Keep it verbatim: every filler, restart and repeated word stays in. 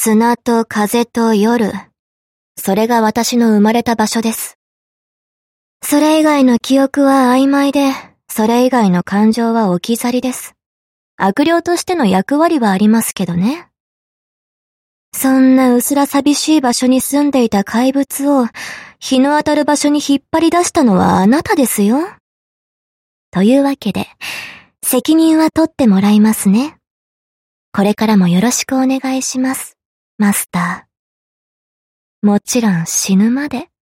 砂と風と夜。それが私の生まれた場所です。それ以外の記憶は曖昧で、それ以外の感情は置き去りです。悪霊としての役割はありますけどね。そんな薄ら寂しい場所に住んでいた怪物を、日の当たる場所に引っ張り出したのはあなたですよ。というわけで、責任は取ってもらいますね。これからもよろしくお願いします、マスター。もちろん死ぬまで。